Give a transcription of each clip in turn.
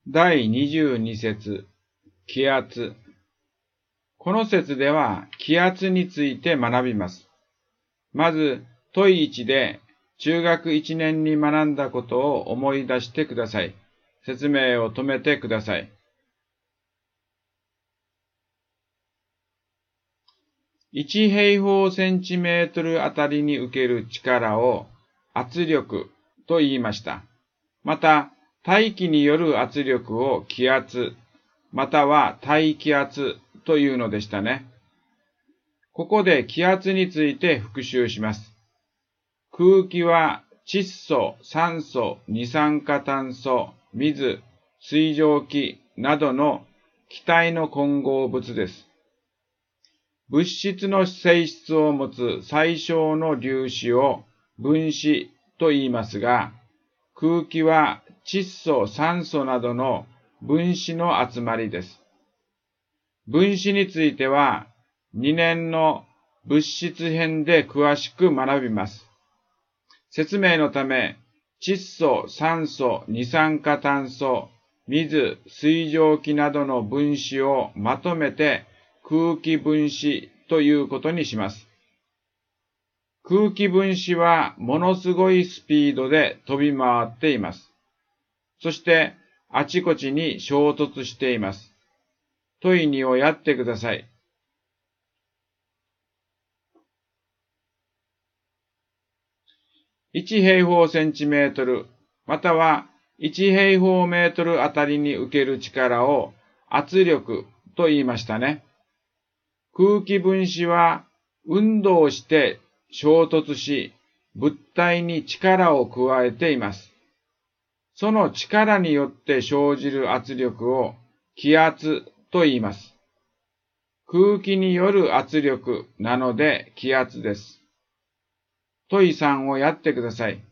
第22節、気圧。この節では気圧について学びます。まず、問1で中学1年に学んだことを思い出してください。説明を止めてください。1平方センチメートルあたりに受ける力を圧力と言いました。また、大気による圧力を気圧、または大気圧というのでしたね。ここで気圧について復習します。空気は窒素、酸素、二酸化炭素、水、水蒸気などの気体の混合物です。物質の性質を持つ最小の粒子を分子と言いますが、空気は窒素、酸素などの分子の集まりです。分子については2年の物質編で詳しく学びます。説明のため、窒素、酸素、二酸化炭素、水、水蒸気などの分子をまとめて空気分子ということにします。空気分子はものすごいスピードで飛び回っています。そしてあちこちに衝突しています。問2をやってください。1平方センチメートルまたは1平方メートルあたりに受ける力を圧力と言いましたね。空気分子は運動して衝突し、物体に力を加えています。その力によって生じる圧力を気圧と言います。空気による圧力なので気圧です。問3をやってください。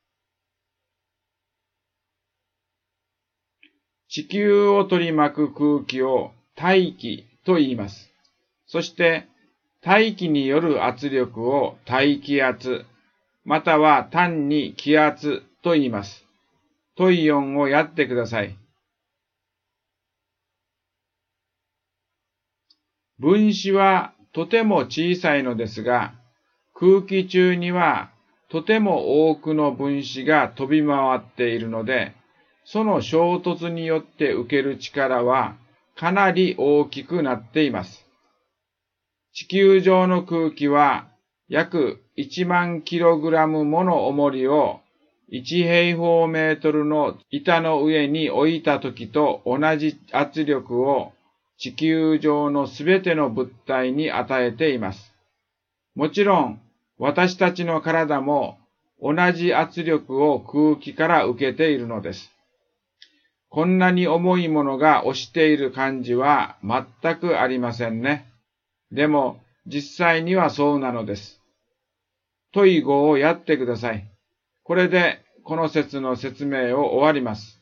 地球を取り巻く空気を大気と言います。そして大気による圧力を大気圧、または単に気圧と言います。問4をやってください。分子はとても小さいのですが、空気中にはとても多くの分子が飛び回っているので、その衝突によって受ける力はかなり大きくなっています。地球上の空気は約1万キログラムもの重りを1平方メートルの板の上に置いたときと同じ圧力を地球上のすべての物体に与えています。もちろん私たちの体も同じ圧力を空気から受けているのです。こんなに重いものが押している感じは全くありませんね。でも実際にはそうなのです。問5をやってください。これでこの説の説明を終わります。